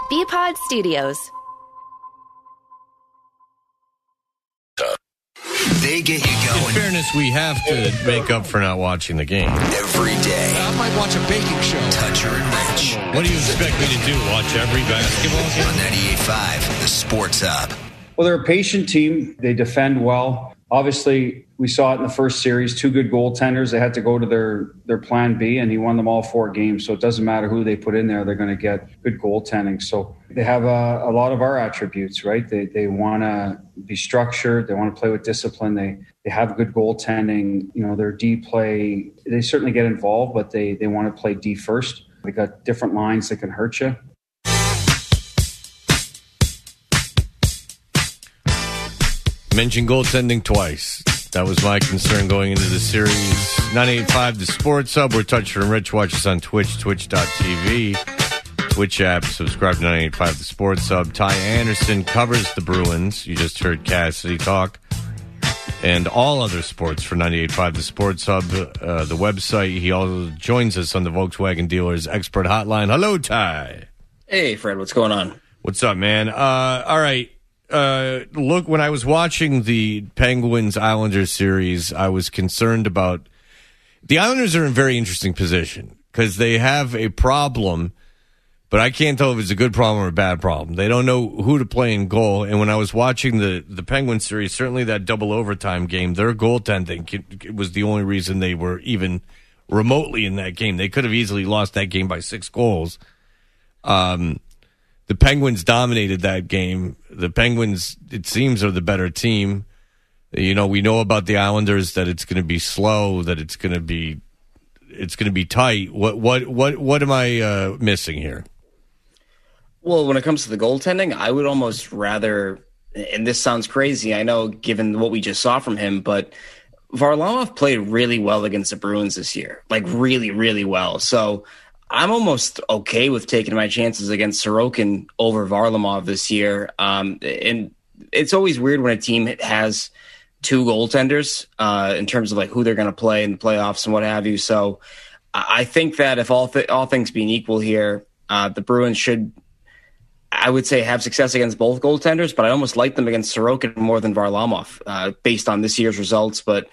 BPod Studios. They get you going. In fairness, we have to make up for not watching the game. Every day. I might watch a baking show. Toucher and Rich. What do you expect me to do? Watch every basketball game? On 98.5, the Sports Hub. Well, they're a patient team. They defend well. Obviously, we saw it in the first series. Two good goaltenders. They had to go to their plan B, and he won them all 4 games. So it doesn't matter who they put in there. They're going to get good goaltending. So they have a lot of our attributes, right? They want to be structured. They want to play with discipline. They have good goaltending. You know, their D play, they certainly get involved, but they want to play D first. They got different lines that can hurt you. Mentioned goaltending twice. That was my concern going into the series. 98.5, the Sports Hub. We're Toucher and Rich. Watch us on Twitch, twitch.tv. Twitch app. Subscribe to 98.5, the Sports Hub. Ty Anderson covers the Bruins. You just heard Cassidy talk. And all other sports for 98.5, the Sports Hub, the website. He also joins us on the Volkswagen Dealers Expert Hotline. Hello, Ty. Hey, Fred. What's going on? What's up, man? All right. Look, when I was watching the Penguins-Islanders series, I was concerned about the Islanders are in a very interesting position because they have a problem, but I can't tell if it's a good problem or a bad problem. They don't know who to play in goal. And when I was watching the Penguins series, certainly that double overtime game, their goaltending was the only reason they were even remotely in that game. They could have easily lost that game by 6 goals. The Penguins dominated that game. The Penguins, it seems, are the better team. You know, we know about the Islanders that it's going to be slow, that it's going to be tight. What am I missing here? Well, when it comes to the goaltending, I would almost rather, and this sounds crazy, I know, given what we just saw from him, but Varlamov played really well against the Bruins this year, like really, really well. So I'm almost okay with taking my chances against Sorokin over Varlamov this year. And it's always weird when a team has 2 goaltenders in terms of like who they're going to play in the playoffs and what have you. So I think that if all things being equal here, the Bruins should, I would say, have success against both goaltenders, but I almost like them against Sorokin more than Varlamov based on this year's results. But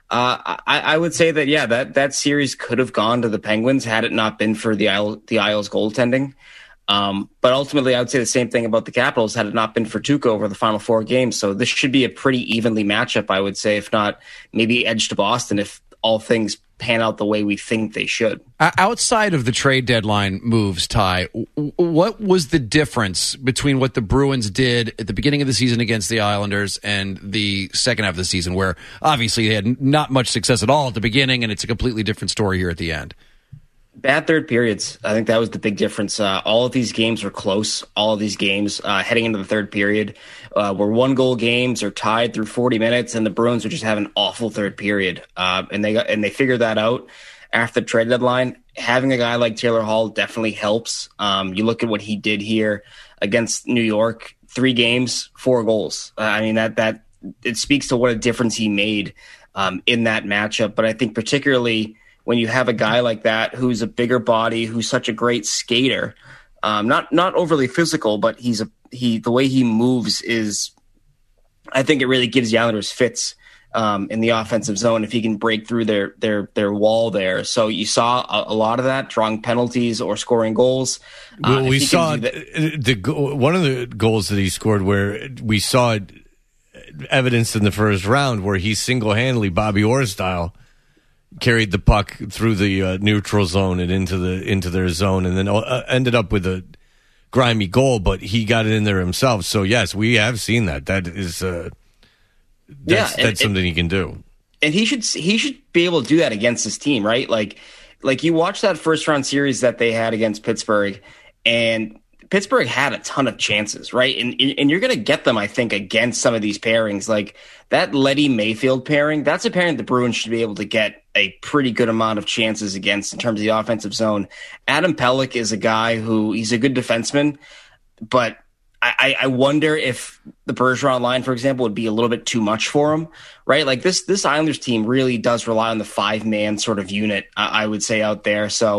I would say that, yeah, that series could have gone to the Penguins had it not been for the Isles goaltending. But ultimately, I would say the same thing about the Capitals had it not been for Tuukka over the final 4 games. So this should be a pretty evenly matchup, I would say, if not maybe edge to Boston if all things pan out the way we think they should. Outside of the trade deadline moves, Ty, what was the difference between what the Bruins did at the beginning of the season against the Islanders and the second half of the season, where obviously they had not much success at all at the beginning, and it's a completely different story here at the end? Bad third periods. I think that was the big difference. All of these games were close. All of these games heading into the third period were 1-goal games or tied through 40 minutes, and the Bruins would just have an awful third period. And they figured that out after the trade deadline. Having a guy like Taylor Hall definitely helps. You look at what he did here against New York: 3 games, 4 goals. I mean that it speaks to what a difference he made in that matchup. But I think particularly when you have a guy like that who's a bigger body, who's such a great skater, not overly physical, but the way he moves is, I think it really gives the Islanders fits in the offensive zone if he can break through their wall there. So you saw a lot of that, drawing penalties or scoring goals. Well, we saw one of the goals that he scored where we saw it evidenced in the first round where he single-handedly, Bobby Orr style, carried the puck through the neutral zone and into their zone, and then ended up with a grimy goal. But he got it in there himself. So yes, we have seen that. That is that's something he can do. And he should be able to do that against his team, right? Like you watch that first round series that they had against Pittsburgh, and Pittsburgh had a ton of chances, right? And you're going to get them, I think, against some of these pairings. Like that Leddy-Mayfield pairing, that's a pairing the Bruins should be able to get a pretty good amount of chances against in terms of the offensive zone. Adam Pelech is a guy he's a good defenseman, but I wonder if the Bergeron line, for example, would be a little bit too much for him, right? Like this Islanders team really does rely on the 5-man sort of unit, I would say, out there. So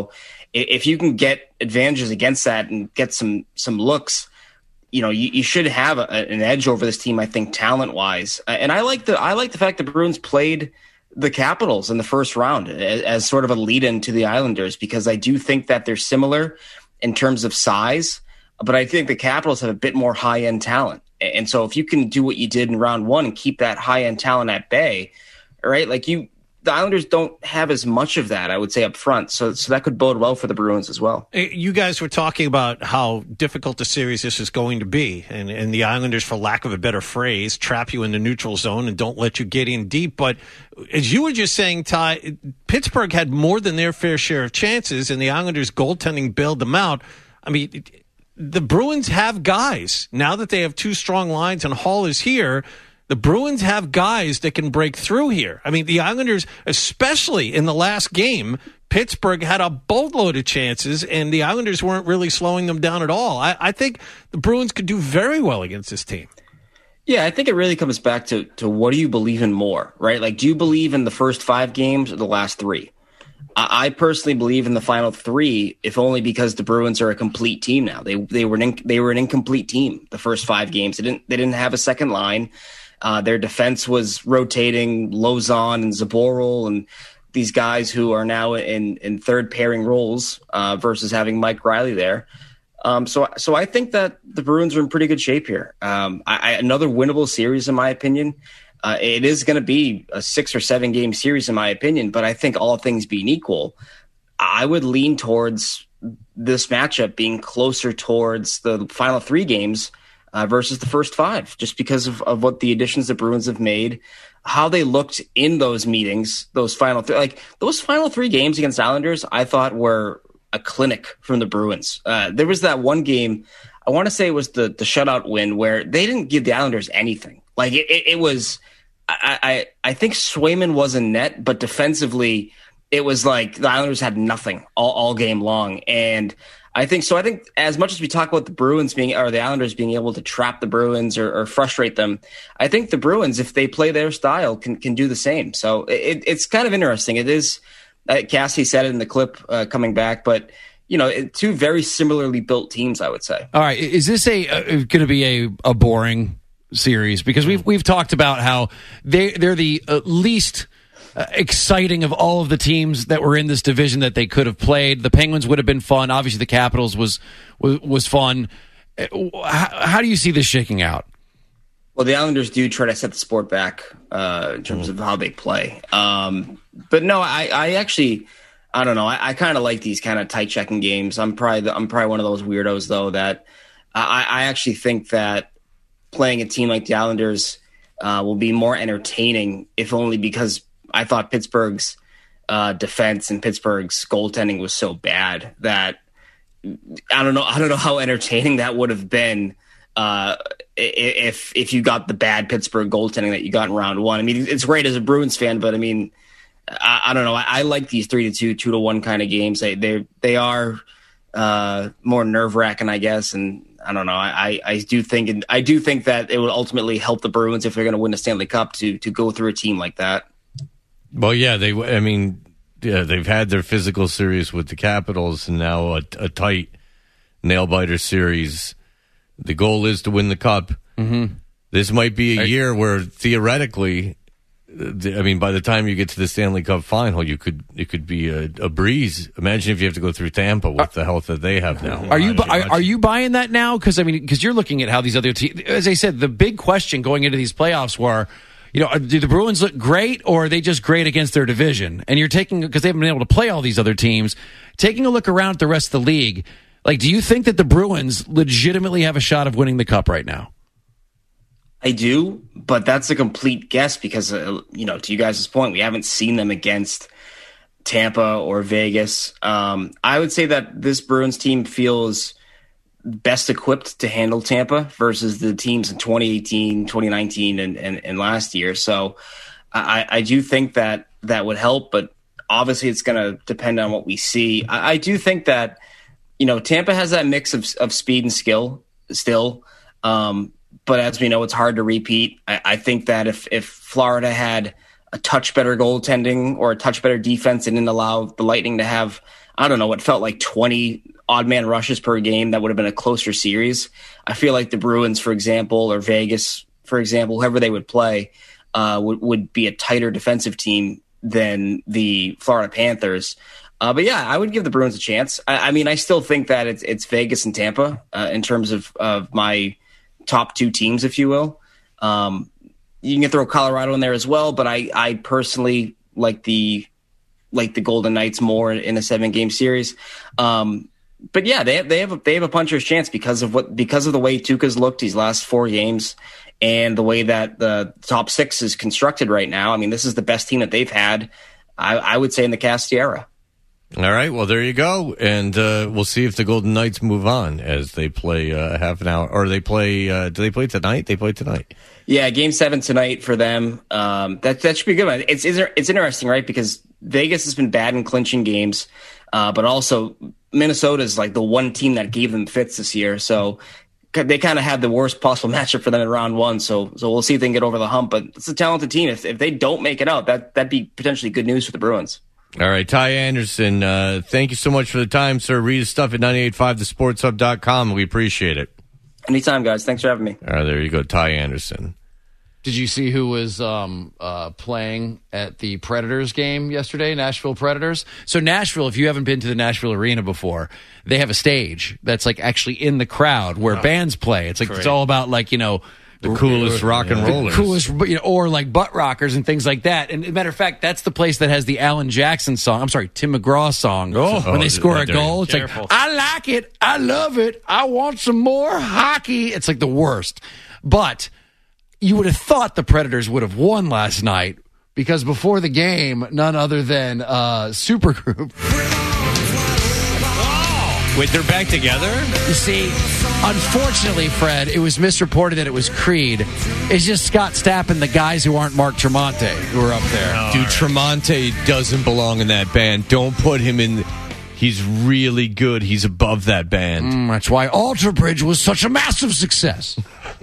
if you can get advantages against that and get some looks, you should have an edge over this team, I think, talent wise. And I like the fact the Bruins played the Capitals in the first round as sort of a lead-in to the Islanders, because I do think that they're similar in terms of size, but I think the Capitals have a bit more high-end talent. And so if you can do what you did in round one and keep that high-end talent at bay, right? The Islanders don't have as much of that, I would say, up front. So that could bode well for the Bruins as well. You guys were talking about how difficult a series this is going to be. And the Islanders, for lack of a better phrase, trap you in the neutral zone and don't let you get in deep. But as you were just saying, Ty, Pittsburgh had more than their fair share of chances, and the Islanders' goaltending bailed them out. I mean, the Bruins have guys. Now that they have two strong lines and Hall is here, the Bruins have guys that can break through here. I mean, the Islanders, especially in the last game, Pittsburgh had a boatload of chances, and the Islanders weren't really slowing them down at all. I think the Bruins could do very well against this team. Yeah, I think it really comes back to what do you believe in more, right? Like, do you believe in the first 5 games or the last 3? I personally believe in the final 3, if only because the Bruins are a complete team now. They were an incomplete team the first 5 games. They didn't have a second line. Their defense was rotating Lozon and Zaboral and these guys who are now in third pairing roles versus having Mike Riley there. So I think that the Bruins are in pretty good shape here. Another winnable series, in my opinion. It is going to be a 6 or 7 game series, in my opinion, but I think all things being equal, I would lean towards this matchup being closer towards the final 3 games versus the first 5, just because of what the additions the Bruins have made, how they looked in those meetings, those final 3 games against Islanders, I thought were a clinic from the Bruins. There was that one game, I want to say it was the shutout win, where they didn't give the Islanders anything. Like it was, I think Swayman was in net, but defensively it was like the Islanders had nothing all game long. And I think as much as we talk about the Bruins or the Islanders being able to trap the Bruins or frustrate them, I think the Bruins, if they play their style, can do the same. So it's kind of interesting. It is, Cassie said it in the clip coming back, but two very similarly built teams, I would say. All right, is this going to be a boring series? Because we've talked about how they're the least exciting of all of the teams that were in this division that they could have played. The Penguins would have been fun. Obviously, the Capitals was fun. How do you see this shaking out? Well, the Islanders do try to set the sport back in terms of how they play. But no, I actually, I don't know. I kind of like these kind of tight checking games. I'm probably one of those weirdos, though, that I actually think that playing a team like the Islanders will be more entertaining, if only because I thought Pittsburgh's defense and Pittsburgh's goaltending was so bad that I don't know how entertaining that would have been if you got the bad Pittsburgh goaltending that you got in round 1. I mean, it's great as a Bruins fan, but I mean, I don't know. I like these 3-2, 2-1 kind of games. They are more nerve wracking, I guess, and I don't know. I do think that it would ultimately help the Bruins if they're going to win the Stanley Cup to go through a team like that. Well, yeah, they've had their physical series with the Capitals, and now a tight nail-biter series. The goal is to win the Cup. Mm-hmm. This might be a year where, theoretically, by the time you get to the Stanley Cup final, it could be a breeze. Imagine if you have to go through Tampa with the health that they have now. Are you buying that now? Because you're looking at how these other teams, as I said, the big question going into these playoffs were, do the Bruins look great, or are they just great against their division? And you're taking, because they haven't been able to play all these other teams, taking a look around at the rest of the league. Like, do you think that the Bruins legitimately have a shot of winning the Cup right now? I do, but that's a complete guess because, to you guys' point, we haven't seen them against Tampa or Vegas. I would say that this Bruins team feels best equipped to handle Tampa versus the teams in 2018, 2019, and last year. So I do think that would help, but obviously it's going to depend on what we see. I do think that, Tampa has that mix of speed and skill still. But as we know, it's hard to repeat. I think that if Florida had a touch better goaltending or a touch better defense and didn't allow the Lightning to have I don't know, what felt like 20 odd man rushes per game, that would have been a closer series. I feel like the Bruins, for example, or Vegas, for example, whoever they would play, would be a tighter defensive team than the Florida Panthers. But yeah, I would give the Bruins a chance. I mean, I still think that it's Vegas and Tampa in terms of my top two teams, if you will. You can throw Colorado in there as well, but I personally like the Golden Knights more in a 7-game series. But yeah, they have a puncher's chance because of the way Tuukka's looked these last 4 games and the way that the top 6 is constructed right now. I mean, this is the best team that they've had, I would say, in the Cassidy era. All right, well, there you go. And we'll see if the Golden Knights move on as they play half an hour. Or they play, do they play tonight? They play tonight. Yeah, Game 7 tonight for them. That should be good. It's interesting, right? Because Vegas has been bad in clinching games, but also Minnesota is like the one team that gave them fits this year. So they kind of had the worst possible matchup for them in round 1. So we'll see if they can get over the hump. But it's a talented team. If they don't make it out, that'd be potentially good news for the Bruins. All right, Ty Anderson, thank you so much for the time, sir. Read his stuff at 985thesportshub.com. We appreciate it. Anytime, guys. Thanks for having me. All right, there you go, Ty Anderson. Did you see who was playing at the Predators game yesterday, Nashville Predators? So Nashville, if you haven't been to the Nashville Arena before, they have a stage that's like actually in the crowd where bands play. It's like It's all about like, you know, the coolest rock and rollers. The coolest, you know, or like butt rockers and things like that. And as a matter of fact, that's the place that has the Alan Jackson song. I'm sorry, Tim McGraw song. When they score a goal, it's like, I like it. I love it. I want some more hockey. It's like the worst. But you would have thought the Predators would have won last night because before the game, none other than Supergroup. Wait, they're back together? You see, unfortunately, Fred, it was misreported that it was Creed. It's just Scott Stapp and the guys who aren't Mark Tremonti who are up there. Oh, dude, right. Tremonti doesn't belong in that band. Don't put him in. He's really good. He's above that band. That's why Alter Bridge was such a massive success.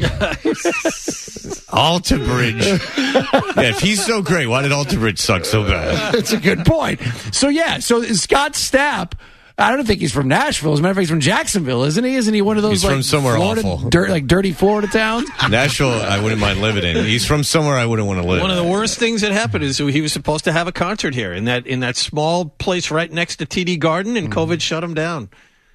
Alter Bridge. Yeah, if he's so great, why did Alter Bridge suck so bad? That's a good point. So Scott Stapp, I don't think he's from Nashville. As a matter of fact, he's from Jacksonville, isn't he? Isn't he one of those? He's from somewhere Florida, awful, dirty Florida towns. Nashville, I wouldn't mind living in. He's from somewhere I wouldn't want to live. One of the worst things that happened is he was supposed to have a concert here in that small place right next to TD Garden, and COVID shut him down.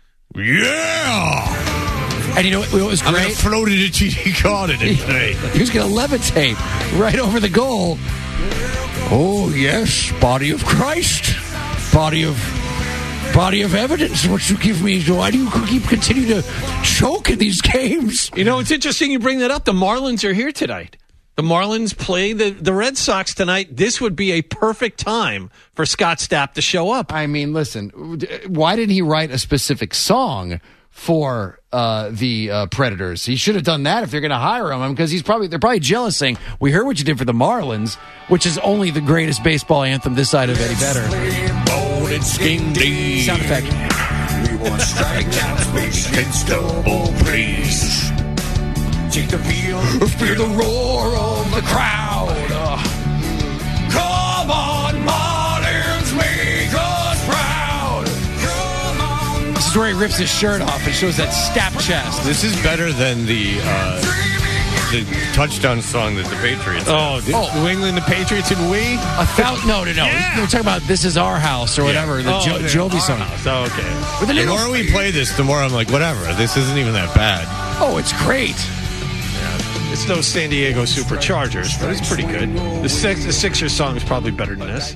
Yeah. And you know what was great? I'm going to float into TD Garden and play. He was going to levitate right over the goal. Oh yes, body of Christ, body of evidence, what you give me. Why do you continue to choke in these games? You know, it's interesting you bring that up. The Marlins are here tonight. The Marlins play the Red Sox tonight. This would be a perfect time for Scott Stapp to show up. I mean, listen, why didn't he write a specific song for the Predators? He should have done that if they're going to hire him, because they're probably jealous, saying, we heard what you did for the Marlins, which is only the greatest baseball anthem this side of Eddie Vedder. Sound effect. We want strikeouts, baby, it's double praise. Take the field, feel the roar of the crowd. Come on, Marlins, make us proud. Come on. This is where he rips his shirt off and shows that Stapp chest. This is better than the touchdown song that the Patriots had. New England, the Patriots, and we? No. Yeah. We're talking about This Is Our House or whatever, the Jovi song. Oh, okay. The more we play this, the more I'm like, whatever. This isn't even that bad. Oh, it's great. It's no San Diego Superchargers, but it's pretty good. The Sixers song is probably better than this.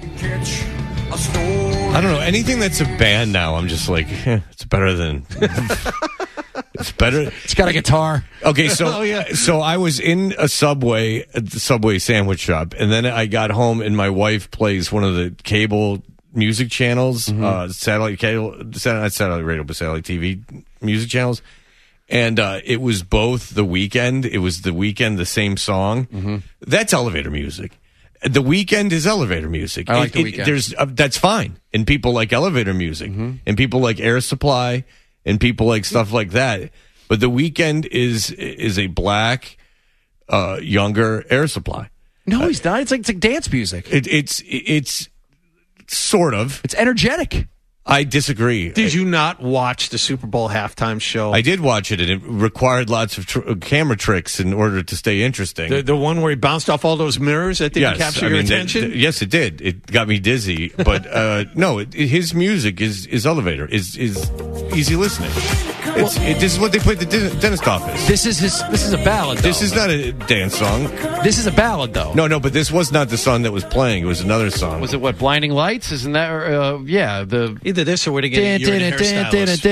I don't know. Anything that's a band now, I'm just like, it's better than... It's better. It's got a guitar. Okay, so I was in a Subway at the Subway sandwich shop, and then I got home, and my wife plays one of the cable music channels, satellite cable, not satellite radio, but satellite TV music channels. And it was both The Weeknd. It was The Weeknd, the same song. Mm-hmm. That's elevator music. The Weeknd is elevator music. I like The Weeknd. That's fine. And people like elevator music. Mm-hmm. And people like Air Supply. And people like stuff like that. But The Weeknd is a black, younger Air Supply. No, he's not. It's like dance music. It's sort of. It's energetic. I disagree. Did you not watch the Super Bowl halftime show? I did watch it, and it required lots of camera tricks in order to stay interesting. The one where he bounced off all those mirrors that didn't capture your attention? Yes, it did. It got me dizzy. But no, his music is elevator, is easy listening. This is what they play at the dentist office. This is a ballad, though. This is not a dance song. This is a ballad, though. No, but this was not the song that was playing. It was another song. Was it what, Blinding Lights? Isn't that, the... Either this or we're getting you're a hairstylist.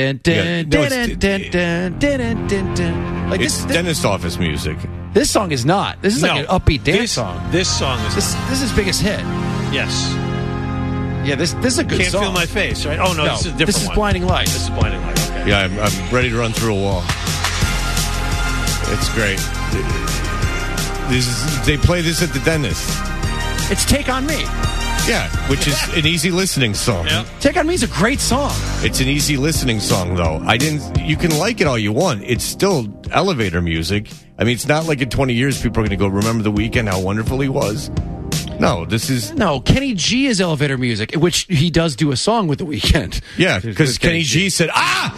Like It's dentist office music. This song is not. This is like an upbeat dance song. This song is... This is his biggest hit. Yes. Yeah, this is a good Can't song. feel my face, right? Oh, no, this is a different This is one. Blinding Lights. This is Blinding Lights, okay. Yeah, I'm ready to run through a wall. It's great. They play this at the dentist. It's Take On Me. Yeah, which is an easy listening song. Yeah. Take On Me is a great song. It's an easy listening song, though. You can like it all you want. It's still elevator music. I mean, it's not like in 20 years people are going to go, remember the weekend, how wonderful he was? No, this is... No, Kenny G is elevator music, which he does do a song with The Weeknd. Yeah, because Kenny G said,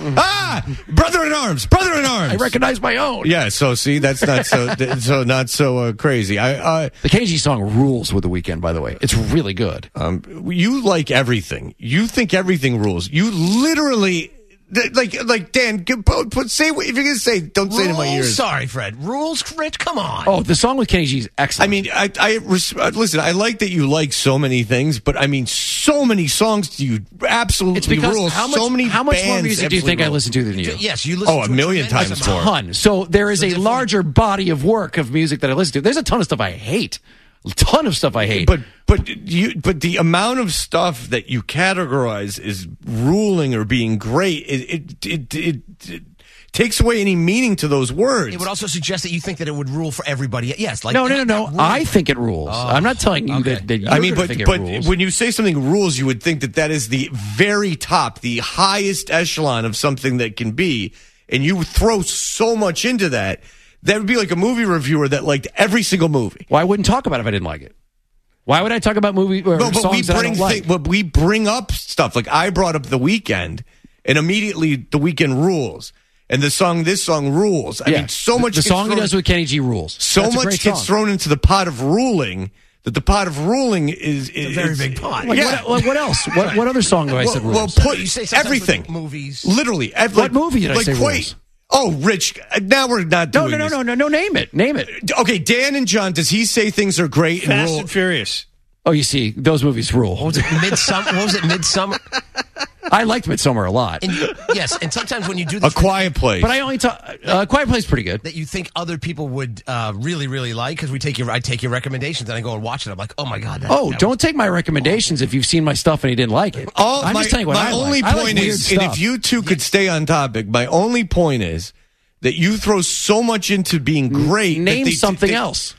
brother in arms. I recognize my own. Yeah, so see, that's not not so crazy. The Kenny G song rules with The Weeknd, by the way. It's really good. You like everything. You think everything rules. You literally... Like Dan, say what if you're gonna say. Don't say it in my ears. Sorry, Fred. Rules, Rich. Come on. Oh, the song with Kenny G is excellent. I mean, listen. I like that you like so many things, but I mean, so many songs do you absolutely it's because rule. how so many much more bands music do you think rule. I listen to than you? Yes, you listen. Oh, a to million tremendous times amount. more. Ton. So there is a larger body of work of music that I listen to. There's a ton of stuff I hate. A ton of stuff I hate. But the amount of stuff that you categorize as ruling or being great, it takes away any meaning to those words. It would also suggest that you think that it would rule for everybody. Yes, like no. I think it rules. I'm not telling you that you're I mean, gonna but think it rules. when you say something rules, you would think that is the very top, the highest echelon of something that can be, and you throw so much into that. That would be like a movie reviewer that liked every single movie. Well, I wouldn't talk about it if I didn't like it. Why would I talk about songs that I don't like? But we bring up stuff like I brought up The Weeknd, and immediately The Weeknd rules, and this song rules. I mean, so much. The song he does with Kenny G rules. So That's much gets thrown into the pot of ruling that the pot of ruling is a very big pot. Like, yeah. What else? What other song have I said rules? Well, put You say sometimes everything. with movies. Literally. What movie did I say rules? Oh, Rich, now we're not doing this. No, name it. Name it. Okay, Dan and John, does he say things are great and Fast rule? and Furious. Oh, you see, those movies rule. What was it? Midsummer? I liked Midsommar a lot. Yes, and sometimes when you do A Quiet Place. But I only talk. Quiet Place is pretty good. that you think other people would really, really like, because I take your recommendations and I go and watch it. I'm like, oh my god. Don't take my recommendations if you've seen my stuff and you didn't like it. I'm just telling you what I like. My only I like point weird is, and stuff. if you two could stay on topic, my only point is that you throw so much into being great. Name that something else.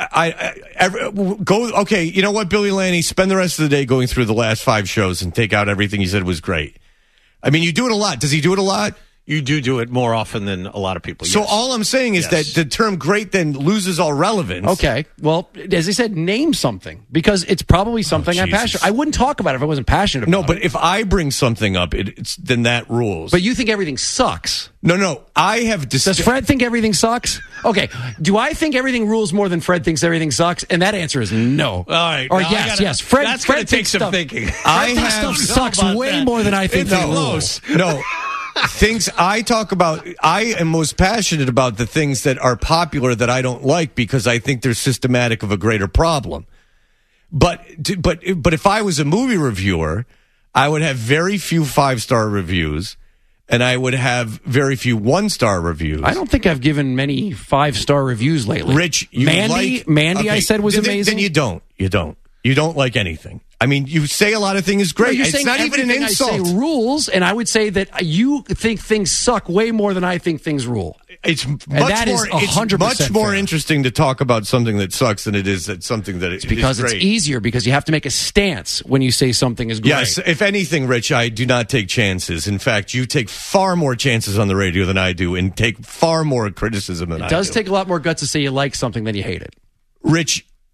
Okay, you know what, Billy Lanny, spend the rest of the day going through the last 5 shows and take out everything he said was great. I mean, you do it a lot. Does he do it a lot? You do it more often than a lot of people. So yes. all I'm saying is that the term great then loses all relevance. Okay. Well, as I said, name something, because it's probably something I'm Jesus. passionate. I wouldn't talk about it if I wasn't passionate about it. No, but if I bring something up, then that rules. But you think everything sucks. No. I have... Does Fred think everything sucks? Okay. Do I think everything rules more than Fred thinks everything sucks? And that answer is no. All right. Or now yes. Fred That's going to take thinks some stuff, thinking. Fred thinks stuff sucks way more than I think It's they close. rules. No. Things I talk about, I am most passionate about the things that are popular that I don't like because I think they're systematic of a greater problem. But if I was a movie reviewer, I would have very few 5-star reviews, and I would have very few 1-star reviews. I don't think I've given many 5-star reviews lately. Rich, you Mandy, okay, I said was then, amazing. Then you don't. You don't like anything. I mean, you say a lot of things is great. No, you're it's saying not even an everything insult. I say rules, and I would say that you think things suck way more than I think things rule. It's that is 100% much more fair. interesting to talk about something that sucks than it is that something that is Because great. it's easier, because you have to make a stance when you say something is great. Yes, if anything, Rich, I do not take chances. In fact, you take far more chances on the radio than I do, and take far more criticism than I do. It does take a lot more guts to say you like something than you hate it. Rich,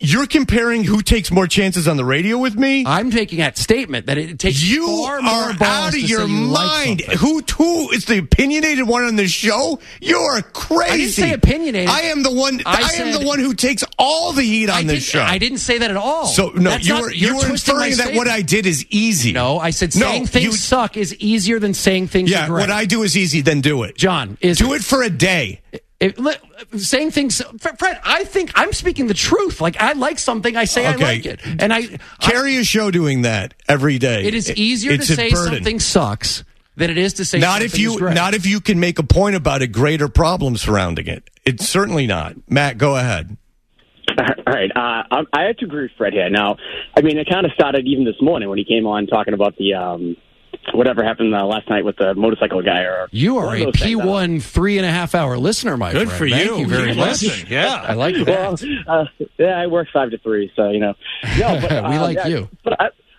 You're comparing who takes more chances on the radio with me? I'm making that statement that it takes You far more are balls out of to your say you like mind. something. Who is the opinionated one on this show? You're crazy. I didn't say opinionated. I am the one. I am said- the one who takes all the heat on this show. I didn't say that at all. So no, That's you not- were you're twisting my inferring that what statement. I did is easy. No, I said saying things suck is easier than saying things are Yeah, great. what I do is easy. Then do it, John, do it for a day. Saying things, Fred. I think I'm speaking the truth. Like I like something, I say I Okay. like it, and I Carry a show doing that every day. It is easier It's to a say burden. something sucks than it is to say Not something if you is great. not if you can make a point about a greater problem surrounding it. It's certainly not. Matt, go ahead. All right. I have to agree with Fred here. Now, I mean, it kind of started even this morning when he came on talking about the whatever happened last night with the motorcycle guy. Or You are one of a those things. P1 3.5 hour listener, my Good friend. for Thank you. you very You much. listen. Yeah. I like that. Well, yeah, I work 5 to 3, so no, but, We like yeah, you. But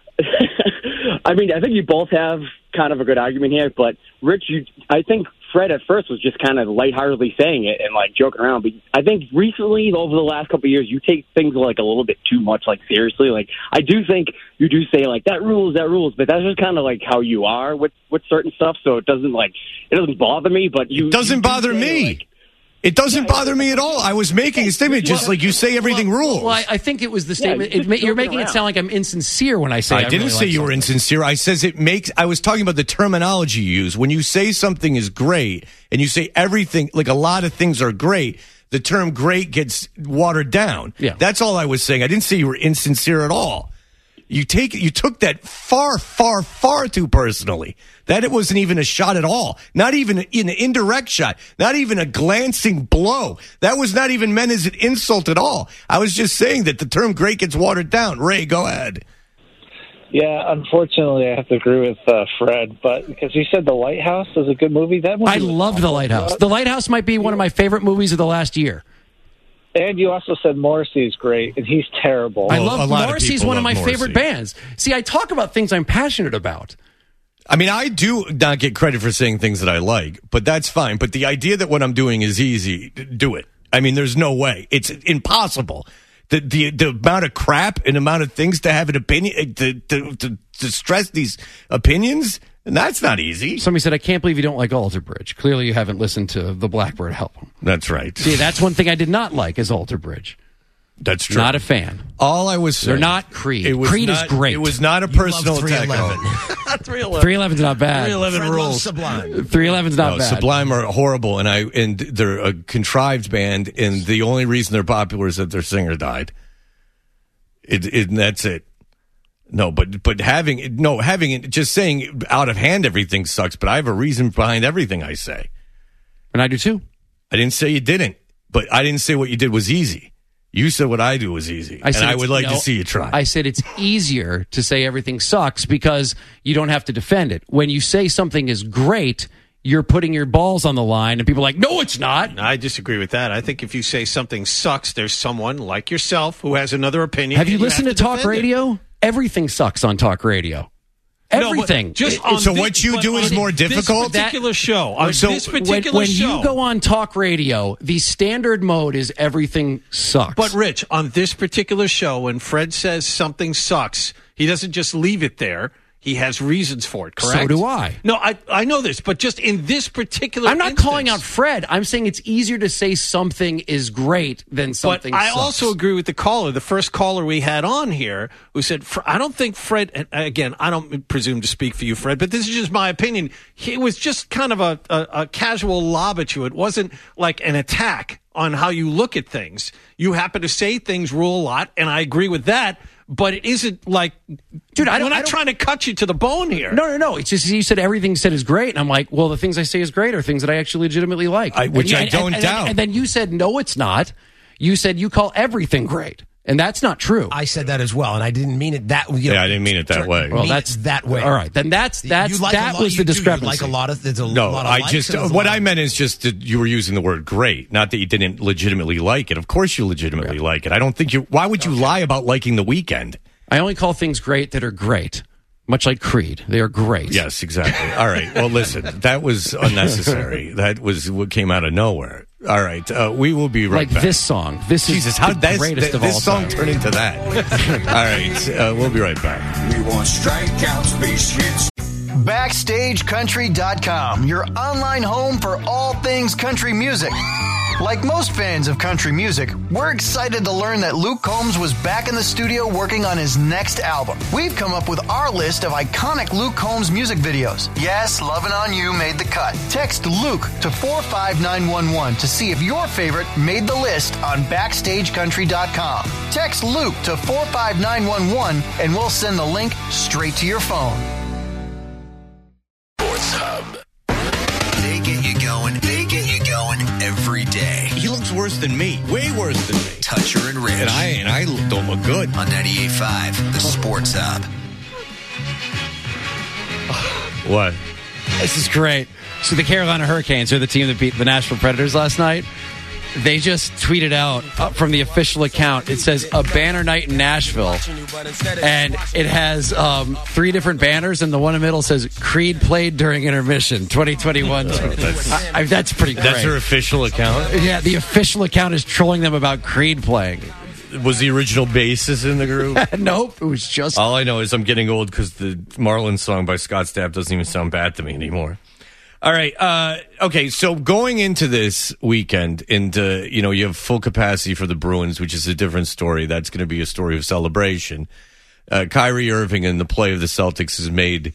I mean, I think you both have kind of a good argument here. But Rich, I think Fred at first was just kind of lightheartedly saying it and like joking around. But I think recently, over the last couple of years, you take things like a little bit too much like seriously. Like I do think you do say like that rules, but that's just kind of like how you are with certain stuff. So it doesn't bother me. But It doesn't bother me. It doesn't bother me at all. I was making a statement, just like you say everything rules. Well, I think it was the statement. just You're joking making it around. sound like I'm insincere when I say I didn't really say like you were something. insincere. I says it makes. I was talking about the terminology you use. When you say something is great and you say everything, like a lot of things are great, the term great gets watered down. Yeah. That's all I was saying. I didn't say you were insincere at all. You took that far, far, far too personally. That it wasn't even a shot at all. Not even an indirect shot. Not even a glancing blow. That was not even meant as an insult at all. I was just saying that the term great gets watered down. Ray, go ahead. Yeah, unfortunately, I have to agree with Fred, but because he said The Lighthouse is a good movie. That movie I loved The Lighthouse. The Lighthouse might be one of my favorite movies of the last year. And you also said Morrissey's great, and he's terrible. I a love lot of Morrissey's people one of love my favorite Morrissey. bands. See, I talk about things I'm passionate about. I mean, I do not get credit for saying things that I like, but that's fine. But the idea that what I'm doing is easy, do it. I mean, there's no way. It's impossible. The amount of crap and amount of things to have an opinion, to stress these opinions, and that's not easy. Somebody said, I can't believe you don't like Alter Bridge. Clearly you haven't listened to the Blackbird album. That's right. See, that's one thing I did not like is Alter Bridge. That's true. Not a fan. All I was saying. They're not Creed. It was Creed is not- great. It was not a You love personal attack. 311. 311's not bad. 311 Fred loves rules. Sublime. 311's not No, bad. Sublime are horrible, and they're a contrived band, and the only reason they're popular is that their singer died. And that's it. No, but having it, just saying out of hand everything sucks, but I have a reason behind everything I say. And I do too. I didn't say you didn't, but I didn't say what you did was easy. You said what I do was easy, and I would like to see you try. I said it's easier to say everything sucks because you don't have to defend it. When you say something is great, you're putting your balls on the line, and people are like, no, it's not. I disagree with that. I think if you say something sucks, there's someone like yourself who has another opinion. Have you and listened have to talk defend it. radio? Everything sucks on talk radio. No, but Everything. just on So thi- what you but do is on more difficult? This particular show. On So this particular when show. you go on talk radio, the standard mode is everything sucks. But Rich, on this particular show, when Fred says something sucks, he doesn't just leave it there. He has reasons for it, correct? So do I. No, I know this, but just in this particular I'm not instance, calling out Fred. I'm saying it's easier to say something is great than something But I sucks. also agree with the caller, the first caller we had on here, who said, I don't think Fred, and again, I don't presume to speak for you, Fred, but this is just my opinion. It was just kind of a casual lob at you. It wasn't like an attack on how you look at things. You happen to say things rule a lot, and I agree with that. But it isn't like, Dude, we're not trying to cut you to the bone here. No. It's just you said everything you said is great, and I'm like, well, the things I say is great are things that I actually legitimately like, Which I don't doubt. And then you said, no, it's not. You said you call everything great, and that's not true. I said that as well, and I didn't mean it that. Yeah, I didn't mean it that way. Well, Well, that's that way. All right, then that You like a lot- was you the do. discrepancy. You like a lot of. There's a No, lot of I likes just and there's a what lot I of- meant is just that you were using the word great, not that you didn't legitimately like it. Of course, you legitimately like it. I don't think you. Why would you lie about liking The Weeknd? I only call things great that are great, much like Creed. They are great. Yes, exactly. All right. Well, listen, that was unnecessary. That was what came out of nowhere. All right. We will be right back. Like this song. This Jesus, is how the did greatest of all this song time. turn into that? All right. We'll be right back. We want strikeouts, base hits. BackstageCountry.com, your online home for all things country music. Like most fans of country music, we're excited to learn that Luke Combs was back in the studio working on his next album. We've come up with our list of iconic Luke Combs music videos. Yes, Lovin' On You made the cut. Text Luke to 45911 to see if your favorite made the list on BackstageCountry.com. Text Luke to 45911 and we'll send the link straight to your phone. Sports Hub. They get you going. They get you going every day. He looks worse than me. Way worse than me. Toucher and Rich. And I don't look good. On 98.5, the Sports Hub. What? This is great. So the Carolina Hurricanes are the team that beat the Nashville Predators last night. They just tweeted out from the official account. It says a banner night in Nashville, and it has 3 different banners, and the one in the middle says Creed played during intermission 2021. That's pretty great. That's their official account? Yeah, the official account is trolling them about Creed playing. Was the original bassist in the group? Nope, it was just... All I know is I'm getting old because the Marlins song by Scott Stapp doesn't even sound bad to me anymore. All right. Okay. So going into this weekend, and you have full capacity for the Bruins, which is a different story. That's going to be a story of celebration. Kyrie Irving and the play of the Celtics has made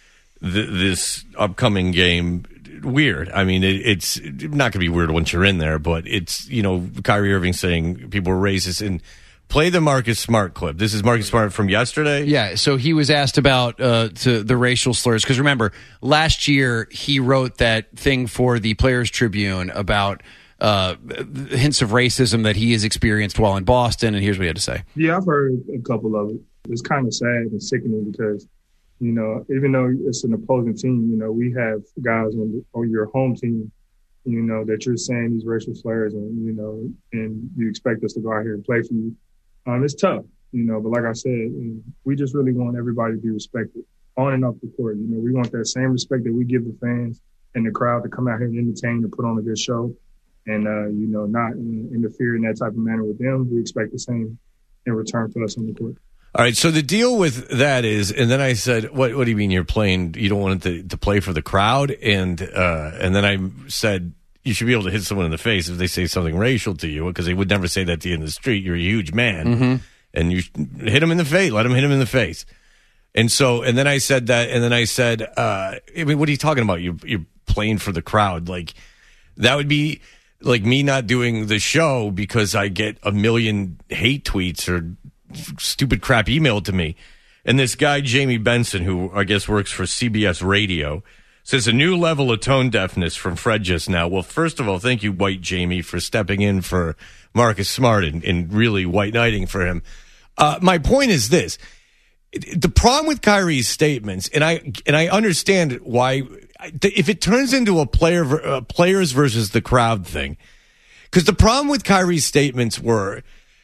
this upcoming game weird. I mean, it's not going to be weird once you're in there, but it's Kyrie Irving saying people are racist. And play the Marcus Smart clip. This is Marcus Smart from yesterday. Yeah, so he was asked about the racial slurs. Because remember, last year he wrote that thing for the Players Tribune about hints of racism that he has experienced while in Boston. And here's what he had to say. Yeah, I've heard a couple of it. It's kind of sad and sickening because, even though it's an opposing team, we have guys on your home team, that you're saying these racial slurs and you expect us to go out here and play for you. It's tough, but like I said, we just really want everybody to be respected on and off the court. We want that same respect that we give the fans and the crowd to come out here and entertain and put on a good show and, not interfere in that type of manner with them. We expect the same in return for us on the court. All right, so the deal with that is, and then I said, "What do you mean you're playing? You don't want it to play for the crowd?" And then I said, "You should be able to hit someone in the face if they say something racial to you, because they would never say that to you in the street. You're a huge man, and you hit them in the face. Let them hit him in the face." And then I said that, and then I said, "I mean, what are you talking about? You're playing for the crowd? Like that would be like me not doing the show because I get a million hate tweets or stupid crap emailed to me." And this guy, Jamie Benson, who I guess works for CBS Radio, says a new level of tone deafness from Fred just now. Well, first of all, thank you, White Jamie, for stepping in for Marcus Smart and really white knighting for him. My point is this. The problem with Kyrie's statements, and I understand why, if it turns into a players versus the crowd thing, because the problem with Kyrie's statements were,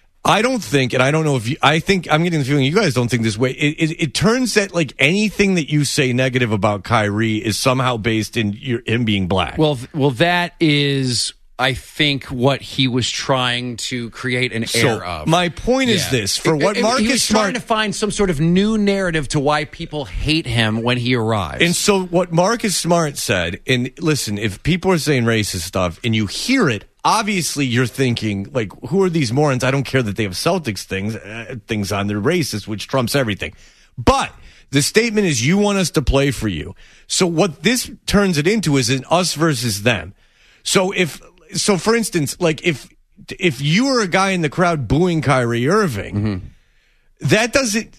I don't think, and I don't know if I think, I'm getting the feeling you guys don't think this way. It turns that like anything that you say negative about Kyrie is somehow based in him being black. Well, that is, I think, what he was trying to create an air of. My point is this: for what Marcus he was Smart trying to find some sort of new narrative to why people hate him when he arrives. And so what Marcus Smart said, and listen, if people are saying racist stuff and you hear it, obviously you're thinking, like, who are these morons? I don't care that they have Celtics things on. They're racist, which trumps everything. But the statement is, you want us to play for you. So what this turns it into is an us versus them. So for instance, like if you were a guy in the crowd booing Kyrie Irving, that's not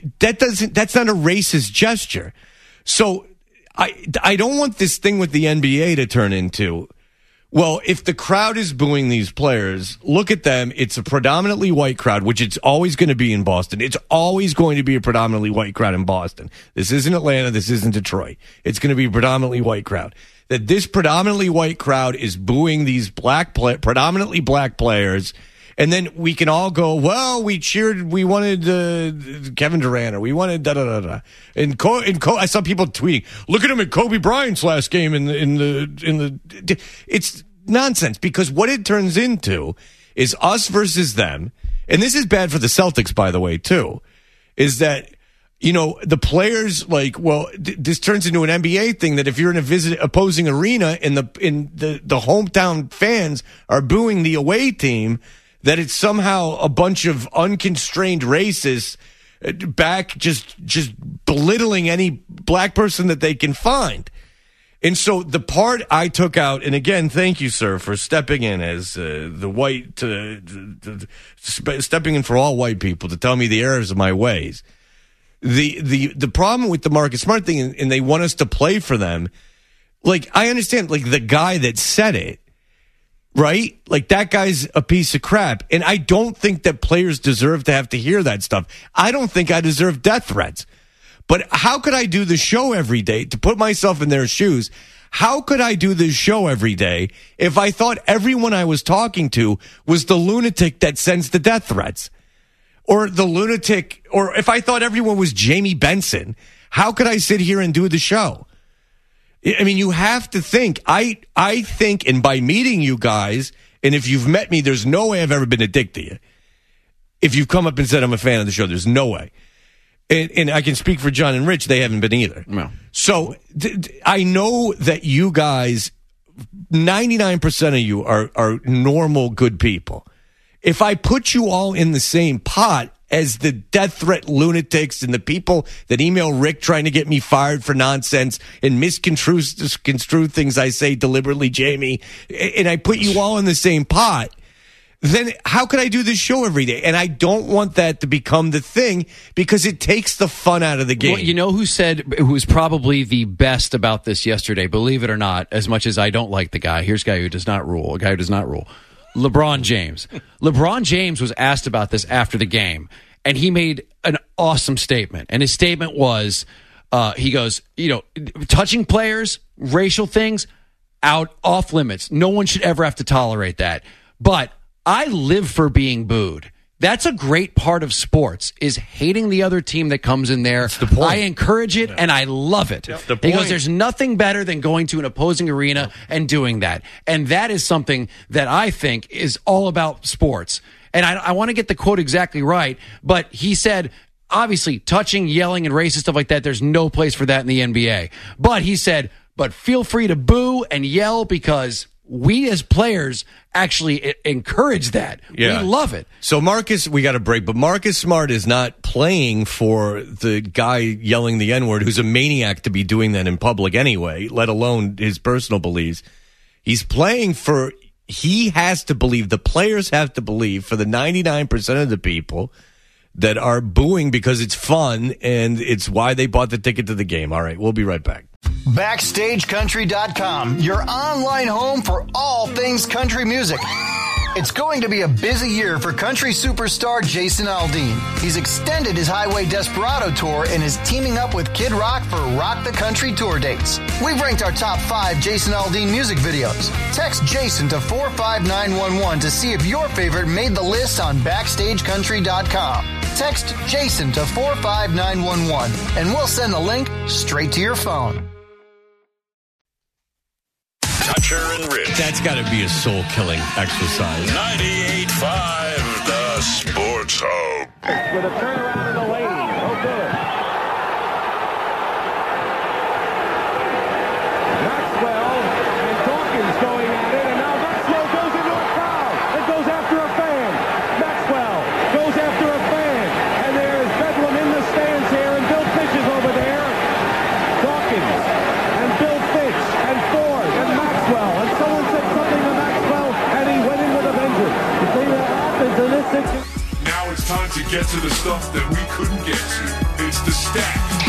a racist gesture. So I don't want this thing with the NBA to turn into, well, if the crowd is booing these players, look at them. It's a predominantly white crowd, which it's always going to be in Boston. It's always going to be a predominantly white crowd in Boston. This isn't Atlanta. This isn't Detroit. It's going to be a predominantly white crowd. That this predominantly white crowd is booing these predominantly black players. And then we can all go, well, we wanted Kevin Durant, or we wanted da-da-da-da. And I saw people tweeting, look at him at Kobe Bryant's last game it's nonsense, because what it turns into is us versus them. And this is bad for the Celtics, by the way, too, is that, you know, the players this turns into an NBA thing that if you're in a opposing arena and the hometown fans are booing the away team, that it's somehow a bunch of unconstrained racists back just belittling any black person that they can find. And so the part I took out, and again, thank you, sir, for stepping in as stepping in for all white people to tell me the errors of my ways. The problem with the Marcus Smart thing, and they want us to play for them, like, I understand, like, the guy that said it, right? Like, that guy's a piece of crap. And I don't think that players deserve to have to hear that stuff. I don't think I deserve death threats. But how could I do the show every day, to put myself in their shoes? How could I do this show every day if I thought everyone I was talking to was the lunatic that sends the death threats? Or the lunatic, or if I thought everyone was Jamie Benson, how could I sit here and do the show? I mean, you have to think. I think, and by meeting you guys, and if you've met me, there's no way I've ever been a dick to you. If you've come up and said I'm a fan of the show, there's no way. And I can speak for John and Rich, they haven't been either. No. So I know that you guys, 99% of you are normal, good people. If I put you all in the same pot as the death threat lunatics and the people that email Rick trying to get me fired for nonsense and misconstrue things I say deliberately, Jamie, and I put you all in the same pot, then how could I do this show every day? And I don't want that to become the thing, because it takes the fun out of the game. Well, you know who was probably the best about this yesterday, believe it or not, as much as I don't like the guy. Here's a guy who does not rule, LeBron James. LeBron James was asked about this after the game, and he made an awesome statement. And his statement was, he goes, you know, touching players, racial things, off limits. No one should ever have to tolerate that. But I live for being booed. That's a great part of sports, is hating the other team that comes in there. I encourage it, and I love it. Because there's nothing better than going to an opposing arena and doing that. And that is something that I think is all about sports. And I want to get the quote exactly right, but he said, obviously, touching, yelling, and racist stuff like that, there's no place for that in the NBA. But he said, but feel free to boo and yell, because we as players actually encourage that. Yeah. We love it. So Marcus, we got a break, but Marcus Smart is not playing for the guy yelling the N-word, who's a maniac to be doing that in public anyway, let alone his personal beliefs. He's playing for, he has to believe, the players have to believe, for the 99% of the people that are booing because it's fun and it's why they bought the ticket to the game. All right, we'll be right back. BackstageCountry.com, your online home for all things country music. It's going to be a busy year for country superstar Jason Aldean. He's extended his Highway Desperado tour and is teaming up with Kid Rock for Rock the Country tour dates. We've ranked our top 5 Jason Aldean music videos. Text Jason to 45911 to see if your favorite made the list on BackstageCountry.com. Text Jason to 45911 and we'll send the link straight to your phone. Toucher and Rich. That's got to be a soul-killing exercise. 98.5, the Sports Hub. With a turnaround in the lane. Oh, good. Maxwell and Dawkins going at it, and now Maxwell goes into a foul and goes after a fan. Maxwell goes after a fan, and there's Bedlam in the stands here, and Bill Fitch is over there. Dawkins and Bill Fitch and Ford and Maxwell, and someone said something to Maxwell, and he went in with a vengeance. The thing that happens in this situation. Now it's time to get to the stuff that we couldn't get to. It's the stack.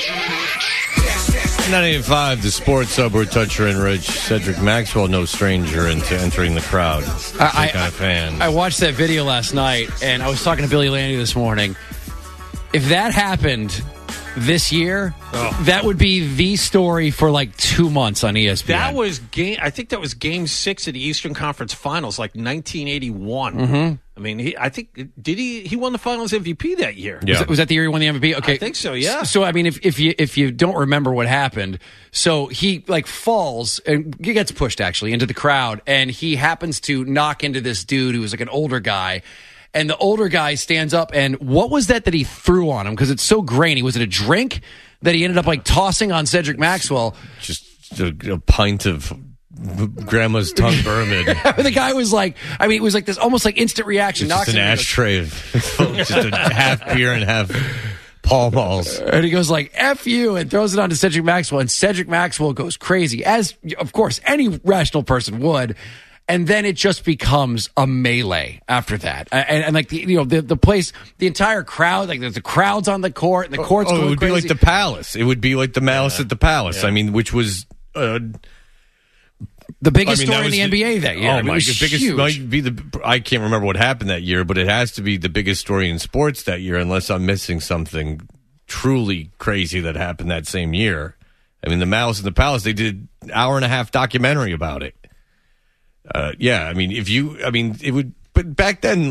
98.5, the Sports Hub, where Toucher and Rich. Cedric Maxwell, no stranger into entering the crowd. Kind of fan. I watched that video last night, and I was talking to Billy Landy this morning. If that happened, this year, that would be the story for like 2 months on ESPN. That was I think that was Game 6 of the Eastern Conference Finals, like 1981. Mm-hmm. I mean, he won the Finals MVP that year? Yeah. Was that the year he won the MVP? Okay, I think so. Yeah. So I mean, if you don't remember what happened, so he like falls and he gets pushed actually into the crowd, and he happens to knock into this dude who was like an older guy. And the older guy stands up, and what was that he threw on him? Because it's so grainy. Was it a drink that he ended up like tossing on Cedric Maxwell? Just a pint of grandma's tongue bourbon. The guy was like, I mean, it was like this almost like instant reaction. It's just an ashtray of just a half beer and half Pall Malls. And he goes like, F you, and throws it onto Cedric Maxwell. And Cedric Maxwell goes crazy, as, of course, any rational person would. And then it just becomes a melee after that. And like, the place, the entire crowd, like the crowd's on the court, and the court's going it would crazy. be like the Palace. It would be like the Malice at the Palace. Yeah. I mean, which was... the biggest story in the NBA that year. Oh, my! It was biggest huge. might be I can't remember what happened that year, but it has to be the biggest story in sports that year, unless I'm missing something truly crazy that happened that same year. I mean, the Malice at the Palace, they did an hour-and-a-half documentary about it. Yeah, I mean, it would, but back then,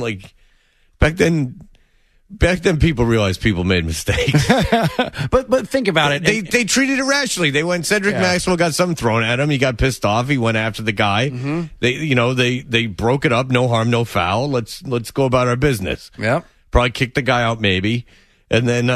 people realized people made mistakes. but think about it. They treated it rationally. They went, Cedric Maxwell got something thrown at him. He got pissed off. He went after the guy. Mm-hmm. They broke it up. No harm, no foul. Let's go about our business. Yep. Probably kick the guy out maybe. And then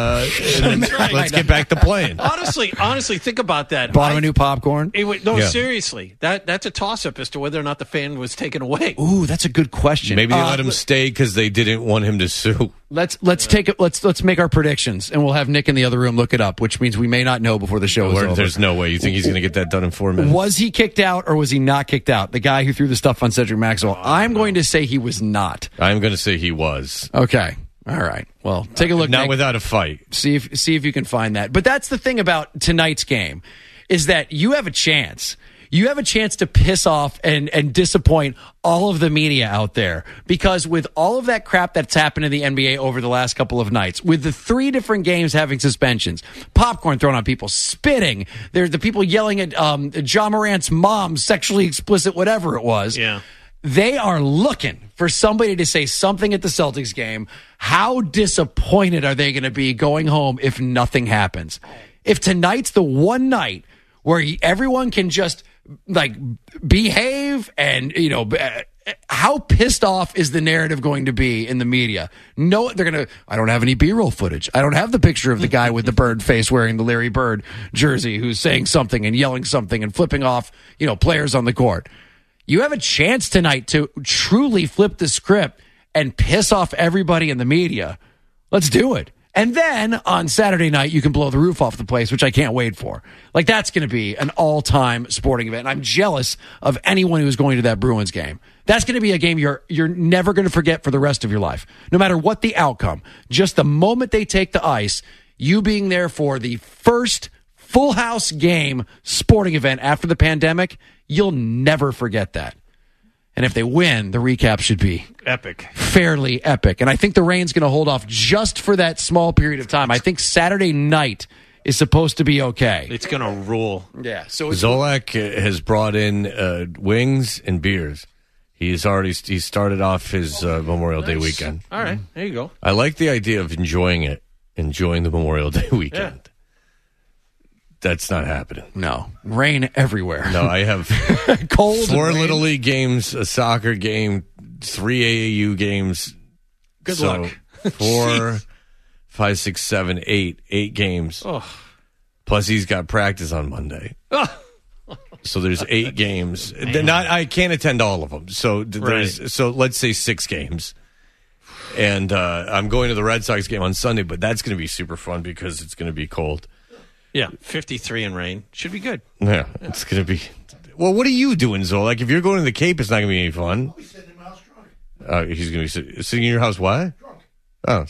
let's get back to playing. Honestly, think about that. Bought him a new popcorn? Seriously. That's a toss-up as to whether or not the fan was taken away. Ooh, that's a good question. Maybe they let him stay because they didn't want him to sue. Let's make our predictions, and we'll have Nick in the other room look it up, which means we may not know before the show is over. There's no way. You think he's going to get that done in 4 minutes? Was he kicked out or was he not kicked out? The guy who threw the stuff on Cedric Maxwell. I'm going to say he was not. I'm going to say he was. Okay. All right. Well, take a look. Not Nick. without a fight. See if you can find that. But that's the thing about tonight's game, is that you have a chance. You have a chance to piss off and disappoint all of the media out there, because with all of that crap that's happened in the NBA over the last couple of nights, with the 3 different games having suspensions, popcorn thrown on people, spitting, there's the people yelling at Ja Morant's mom, sexually explicit, whatever it was. Yeah. They are looking for somebody to say something at the Celtics game. How disappointed are they going to be going home if nothing happens? If tonight's the one night where everyone can just like behave and, how pissed off is the narrative going to be in the media? No, I don't have any B-roll footage. I don't have the picture of the guy with the bird face wearing the Larry Bird jersey who's saying something and yelling something and flipping off, players on the court. You have a chance tonight to truly flip the script and piss off everybody in the media. Let's do it. And then on Saturday night, you can blow the roof off the place, which I can't wait for. Like, that's going to be an all-time sporting event. And I'm jealous of anyone who's going to that Bruins game. That's going to be a game you're never going to forget for the rest of your life, no matter what the outcome. Just the moment they take the ice, you being there for the first full house game sporting event after the pandemic, you'll never forget that. And if they win, the recap should be epic, fairly epic. And I think the rain's going to hold off just for that small period of time. I think Saturday night is supposed to be okay. It's going to rule. Yeah. So Zolak has brought in wings and beers. He's started off his Memorial Day weekend. All right, there you go. I like the idea of enjoying the Memorial Day weekend. Yeah. That's not happening. No. Rain everywhere. No, I have cold 4 Little League games, a soccer game, 3 AAU games. Good luck. 4, 5, 6, 7, 8. 8 games. Oh. Plus he's got practice on Monday. So there's 8 games. I can't attend all of them. So so let's say 6 games. And I'm going to the Red Sox game on Sunday, but that's going to be super fun because it's going to be cold. Yeah, 53 and rain. Should be good. Yeah, it's going to be... Well, what are you doing, Zol? Like, if you're going to the Cape, it's not going to be any fun. He's sitting in my house drunk. He's going to be sitting in your house, what? Drunk.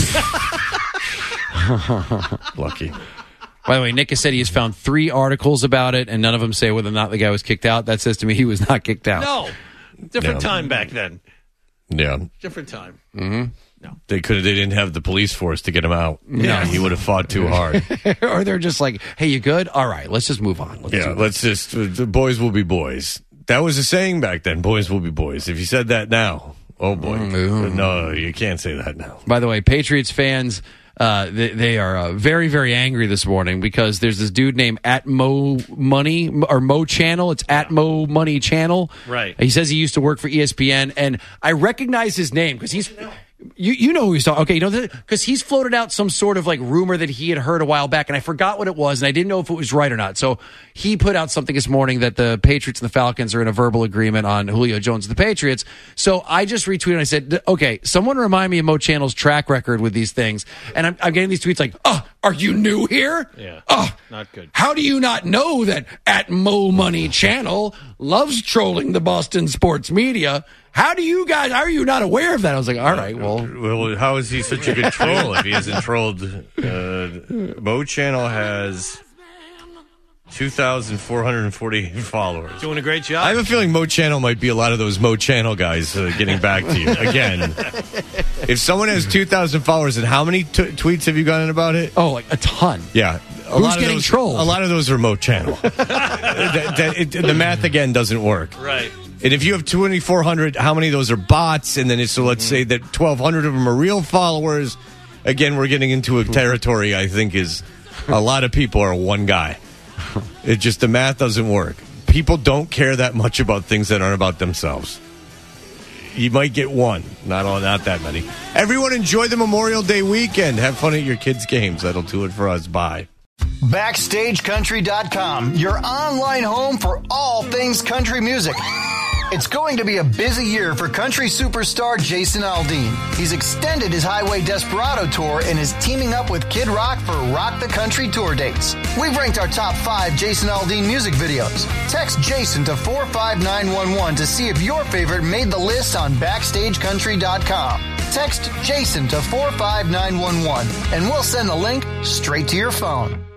Oh. Lucky. By the way, Nick has said he has found 3 articles about it, and none of them say whether or not the guy was kicked out. That says to me he was not kicked out. No. Different time back then. Yeah. Different time. Mm-hmm. They didn't have the police force to get him out. No. He would have fought too hard. Or they're just like, hey, you good? All right, let's just move on. The boys will be boys. That was a saying back then, boys will be boys. If you said that now, oh boy. No, you can't say that now. By the way, Patriots fans, they are very, very angry this morning because there's this dude named @MoMoney or Mo Channel. It's @MoMoney Channel. Right. He says he used to work for ESPN, and I recognize his name because he's. You know who he's talking. Okay, you know, because he's floated out some sort of like rumor that he had heard a while back, and I forgot what it was, and I didn't know if it was right or not. So he put out something this morning that the Patriots and the Falcons are in a verbal agreement on Julio Jones and the Patriots. So I just retweeted and I said, okay, someone remind me of Mo Channel's track record with these things. And I'm getting these tweets like, are you new here? Yeah. Not good. How do you not know that @MoMoney Channel loves trolling the Boston sports media? How are you not aware of that? I was like, all right, well, how is he such a good troll if he hasn't trolled? Mo Channel has 2,448 followers. Doing a great job. I have a feeling Mo Channel might be a lot of those Mo Channel guys getting back to you. Again, if someone has 2,000 followers, and how many tweets have you gotten about it? Oh, like a ton. Yeah. Who's getting trolled? A lot of those are Mo Channel. The math, again, doesn't work. Right. And if you have 2,400, how many of those are bots? And then let's say that 1,200 of them are real followers. Again, we're getting into a territory I think is a lot of people are one guy. The math doesn't work. People don't care that much about things that aren't about themselves. You might get one, not that many. Everyone enjoy the Memorial Day weekend. Have fun at your kids' games. That'll do it for us. Bye. BackstageCountry.com, your online home for all things country music. It's going to be a busy year for country superstar Jason Aldean. He's extended his Highway Desperado tour and is teaming up with Kid Rock for Rock the Country tour dates. We've ranked our top 5 Jason Aldean music videos. Text Jason to 45911 to see if your favorite made the list on BackstageCountry.com. Text Jason to 45911 and we'll send the link straight to your phone.